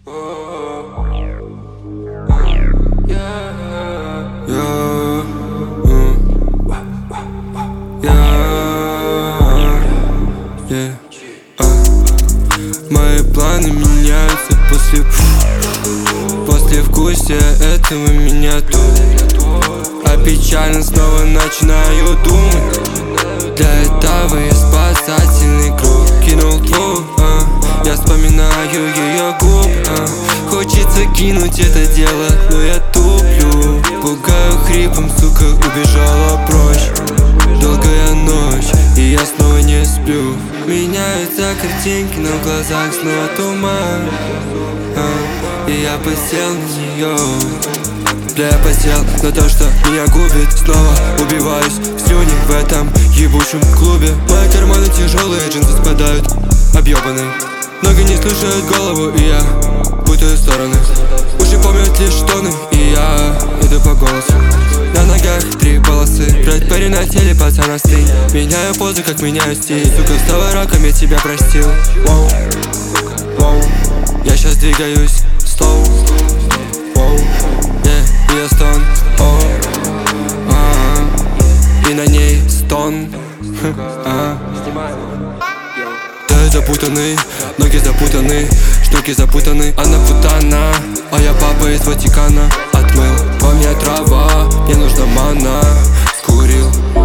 Мои планы меняются после вкусия этого меня тут. А печально снова начинаю думать. Для этого я спасательный круг кинул твой, я вспоминаю ее губ. Хочется кинуть это дело, но я туплю. Пугаю хрипом, сука, убежала прочь. Долгая ночь, и я снова не сплю. Меняются картинки, но в глазах снова туман. И я посел на нее. Бля, я посел на то, что меня губит. Снова убиваюсь в слюне в этом ебучем клубе. Мои карманы тяжелые, джинсы спадают объебанные. Ноги не слушают голову, и я путаю стороны. Уши помнят лишь тоны, и я иду по голосу. На ногах 3 полосы, брать парень на теле, пацан остынь. Меняю позу, как меняю стиль. Сука, снова раком, я тебя простил. Воу, воу. Я сейчас двигаюсь slow. Воу, и я стон. И на ней стон. Ты запутанный, ноги запутаны, штуки запутаны. Она путана, а я папа из Ватикана. Отмыл, во мне трава, мне нужна мана. Скурил